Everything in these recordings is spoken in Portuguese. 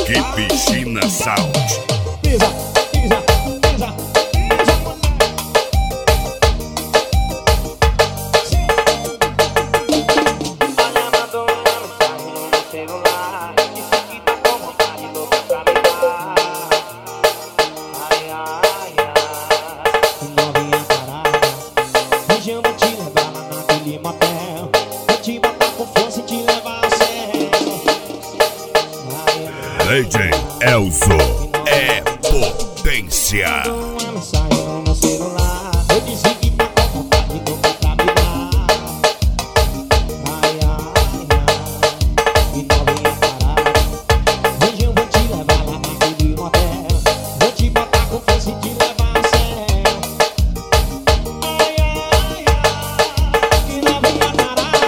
Equipe China Sound. Pisa, pisa, pisa, pisa. Olha, mandou uma mensagem no meu celular. Disse que tá com vontade louca pra me dar. Ai, ai, ai. Novinha parada, hoje eu vou te levar lá naquele motel. Vou te botar com força e te levar a sério. DJ Elzo é potência. Mandou uma mensagem no meu celular. Eu disse que tá com vontade louca pra me dar. Ai, ai, ai. E novinha parada, hoje eu vou te levar lá naquele motel. Vou te botar com força e te levar a sério. Ai, ai, ai. E novinha parada.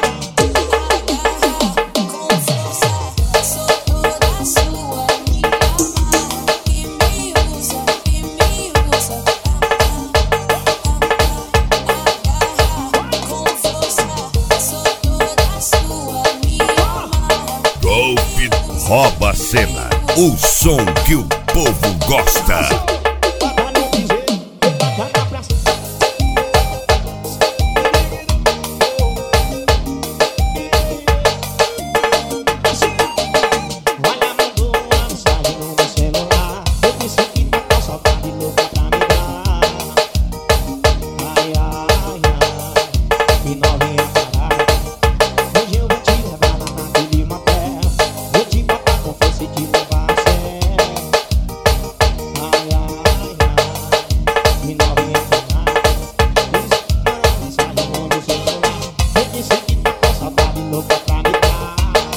Golpe rouba a cena. O som que o povo gosta. Bota no piseiro, bota na praça. Olha, mandou uma mensagem no meu celular. Eu disse que tá com saudade louca pra me dar. Ai, ai, ai. E novinha parada, hoje eu vou te levar lá naquele motel. Vou te botar com força e te levar a sério. Ai, ai, ai. E novinha parada, disse que mandou mensagem no meu celular. Eu disse que tá com saudade louca pra me dar.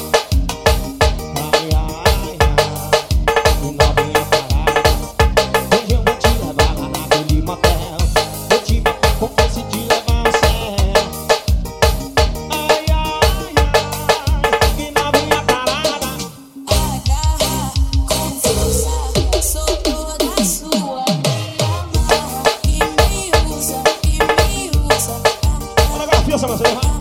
Ai, ai, ai. E novinha parada, hoje eu vou te levar lá naquele motel. Vou te botar com força e te levar a sério. Ai, ai, ai. E novinha parada. Coreografia, essa você vai.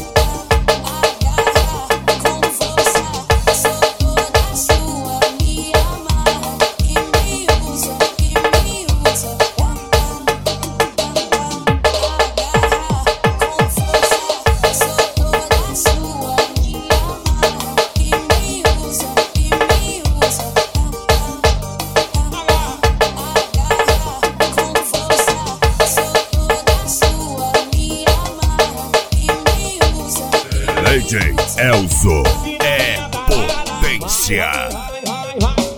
DJ Elzo é potência. Vai, vai, vai.